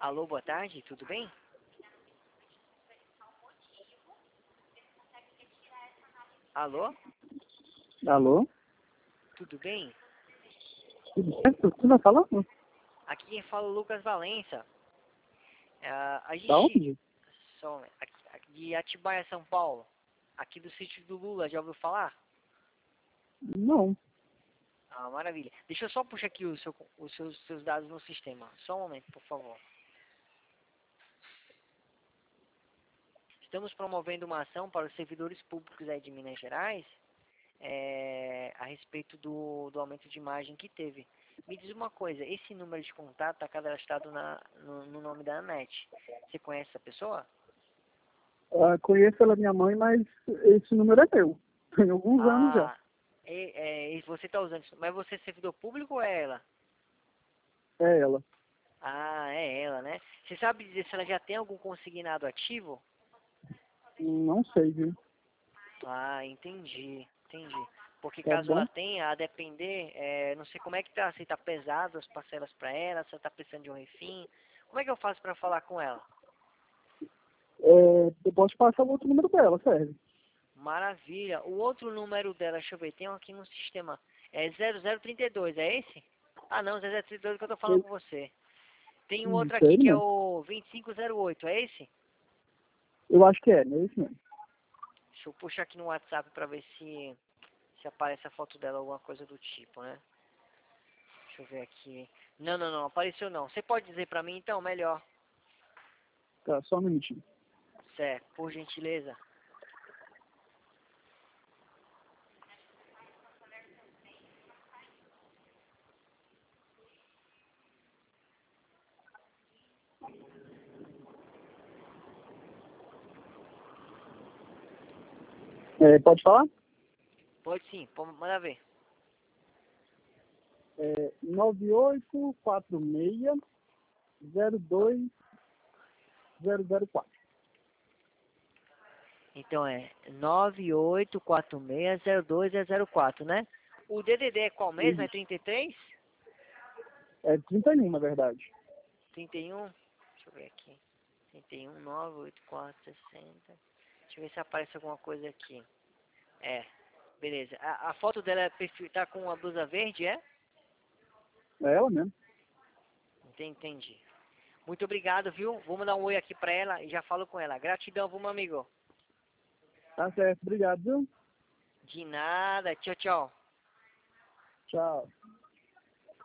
Alô, boa tarde, tudo bem? Alô, Alô? tudo bem? Tudo certo? Você vai falando? Aqui quem fala é o Lucas Valença. A Da gente... onde? De Atibaia, São Paulo. Aqui do sítio do Lula, já ouviu falar? Não. Ah, maravilha. Deixa eu só puxar aqui os seus dados no sistema. Só um momento, por favor. Estamos promovendo uma ação para os servidores públicos aí de Minas Gerais, a respeito do aumento de imagem que teve. Me diz uma coisa, esse número de contato está cadastrado no nome da Anete. Você conhece essa pessoa? Conheço ela, minha mãe, mas esse número é meu. Tem alguns anos já. Ah, você está usando isso. Mas você é servidor público ou é ela? É ela. Ah, é ela, né? Você sabe dizer se ela já tem algum consignado ativo? Não sei, viu? Ah, entendi. Porque Tá caso ela bom? tenha, a depender, não sei como é que tá, se tá pesado as parcelas para ela, se ela tá precisando de um refim. Como é que eu faço para falar com ela? Eu posso passar o outro número dela, serve? Maravilha. O outro número dela, deixa eu ver, tem um aqui no sistema. É 0032, é esse? Ah, não, 0032 que eu tô falando Eu, com você. Tem um outro isso aqui aí que é mesmo. o 2508, é esse? Eu acho que é isso mesmo. Deixa eu puxar aqui no WhatsApp para ver se aparece a foto dela, alguma coisa do tipo, né? Deixa eu ver aqui. Não, apareceu não. Você pode dizer pra mim então, melhor. Tá, só um minutinho. Certo, por gentileza. Pode falar? Pode sim, pode mandar ver. 9846-02004. Então é 98460204, né? O DDD é qual mesmo? É Isso. 33? É 31, na verdade. 31? Deixa eu ver aqui. 31 98460. Deixa eu ver se aparece alguma coisa aqui. É, beleza. A foto dela tá com a blusa verde, é? É ela mesmo. Entendi. Muito obrigado, viu? Vou mandar um oi aqui pra ela e já falo com ela. Gratidão, viu, meu amigo? Tá certo. Obrigado, viu? De nada. Tchau, tchau. Tchau.